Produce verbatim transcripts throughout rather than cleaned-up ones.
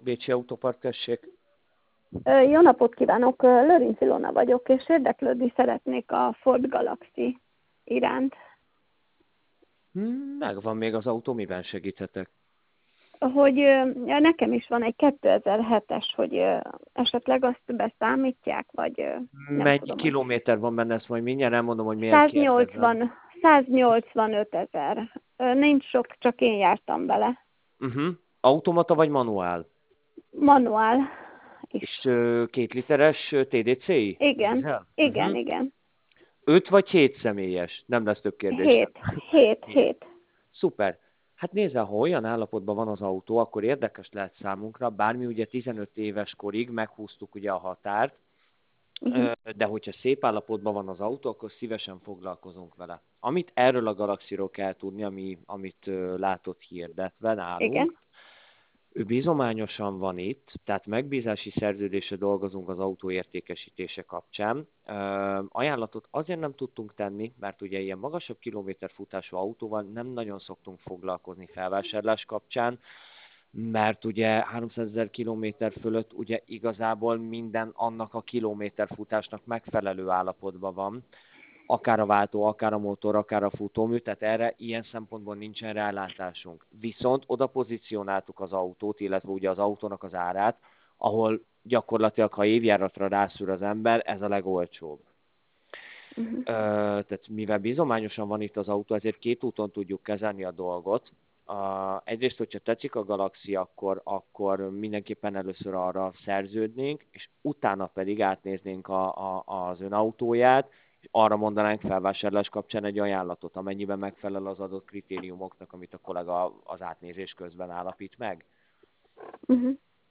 Bécsi Autópark, tessék. Ö, Jó napot kívánok, Ö, Lőrinc Ilona vagyok, és érdeklődni szeretnék a Ford Galaxy iránt. Hmm, megvan még az autó, miben segíthetek? Hogy ö, nekem is van egy kétezer-hetes, hogy ö, esetleg azt beszámítják, vagy ö, nem Mennyi tudom, hogy kilométer van benne, ezt majd mindjárt elmondom, hogy miért kérdezem. száznyolcvan, száznyolcvanöt ezer. Ö, Nincs sok, csak én jártam vele. Uh-huh. Automata vagy manuál? Manuál is. És ö, két literes té dé cé-i? Igen, Dízel? igen, Uh-huh. igen. Öt vagy hét személyes? Nem lesz több kérdésem. Hét, hét, Hét. hét. Szuper. Hát nézze, ha olyan állapotban van az autó, akkor érdekes lehet számunkra, bármi ugye tizenöt éves korig meghúztuk ugye a határt, Uh-huh. de hogyha szép állapotban van az autó, akkor szívesen foglalkozunk vele. Amit erről a Galaxyról kell tudni, ami, amit ö, látott hirdetve nálunk, Igen. ő bizományosan van itt, tehát megbízási szerződésre dolgozunk az autó értékesítése kapcsán. Ö, ajánlatot azért nem tudtunk tenni, mert ugye ilyen magasabb kilométerfutású autóval nem nagyon szoktunk foglalkozni felvásárlás kapcsán, mert ugye háromszázezer kilométer fölött ugye igazából minden annak a kilométerfutásnak megfelelő állapotban van, akár a váltó, akár a motor, akár a futómű, tehát erre ilyen szempontból nincsen rálátásunk. Viszont oda pozícionáltuk az autót, illetve ugye az autónak az árát, ahol gyakorlatilag, ha évjáratra rászűr az ember, ez a legolcsóbb. Uh-huh. Ö, tehát mivel bizományosan van itt az autó, ezért két úton tudjuk kezelni a dolgot. Uh, egyrészt, hogyha tetszik a Galaxy, akkor, akkor mindenképpen először arra szerződnénk, és utána pedig átnéznénk a, a, az ön autóját, és arra mondanánk felvásárlás kapcsán egy ajánlatot, amennyiben megfelel az adott kritériumoknak, amit a kollega az átnézés közben állapít meg. Uh-huh.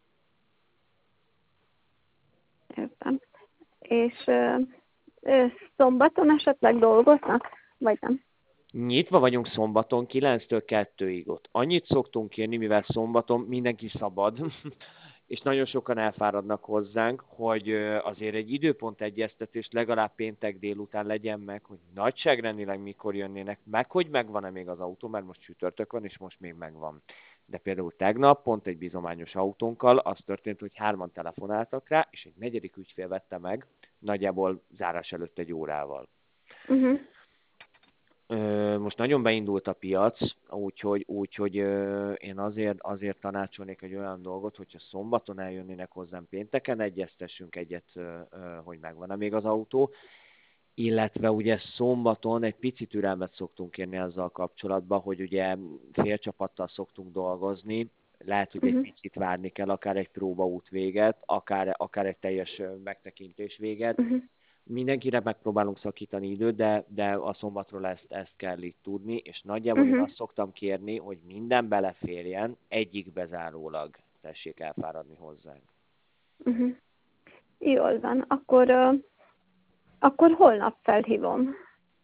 Értem. És ö, ö, szombaton esetleg dolgoznak, vagy nem? Nyitva vagyunk szombaton kilenctől kettőig ott. Annyit szoktunk írni, mivel szombaton mindenki szabad, és nagyon sokan elfáradnak hozzánk, hogy azért egy időpont egyeztetés legalább péntek délután legyen meg, hogy nagyságrendileg mikor jönnének, meg hogy megvan-e még az autó, mert most csütörtök van, és most még megvan. De például tegnap pont egy bizományos autónkkal az történt, hogy hárman telefonáltak rá, és egy negyedik ügyfél vette meg, nagyjából zárás előtt egy órával. Uh-huh. Most nagyon beindult a piac, úgyhogy, úgyhogy én azért, azért tanácsolnék egy olyan dolgot, hogyha szombaton eljönnének hozzám, pénteken egyeztessünk egyet, hogy megvan-e még az autó, illetve ugye szombaton egy pici türelmet szoktunk kérni azzal kapcsolatban, hogy ugye félcsapattal szoktunk dolgozni, lehet, hogy egy Uh-huh. picit várni kell, akár egy próbaút véget, akár, akár egy teljes megtekintés véget. Uh-huh. Mindenkire megpróbálunk szakítani időt, de, de a szombatról ezt, ezt kell itt tudni, és nagyjából én Uh-huh. azt szoktam kérni, hogy minden beleférjen, egyik bezárólag tessék elfáradni hozzánk. Uh-huh. Jól van, akkor, uh, akkor holnap felhívom.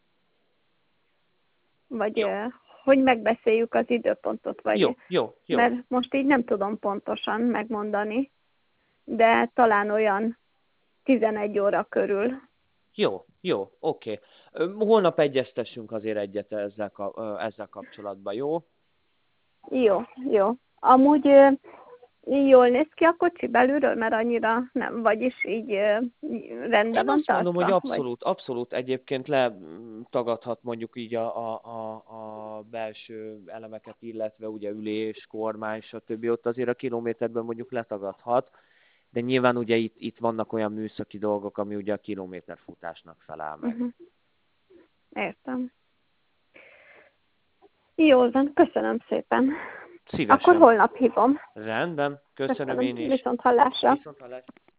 Vagy Jó, uh, hogy megbeszéljük az időpontot, vagy jó, jó, jó. mert most így nem tudom pontosan megmondani, de talán olyan tizenegy óra körül. Jó, jó, oké. Okay. Holnap egyeztessünk azért egyet ezzel, ezzel kapcsolatban, jó? Jó, jó. Amúgy uh, jól néz ki a kocsi belülről, mert annyira nem, vagyis így uh, rendben Én van azt mondom, tartva? hogy Vagy? abszolút, abszolút egyébként letagadhat mondjuk így a, a, a, a belső elemeket, illetve ugye ülés, kormány, stb. Ott azért a kilométerben mondjuk letagadhat, de nyilván ugye itt, itt vannak olyan műszaki dolgok, ami ugye a kilométerfutásnak felel meg. Uh-huh. Értem. Jól van, köszönöm szépen. Szívesen. Akkor holnap hívom. Rendben, köszönöm, Köszönöm. én is. Viszont hallásra. Viszont hallásra.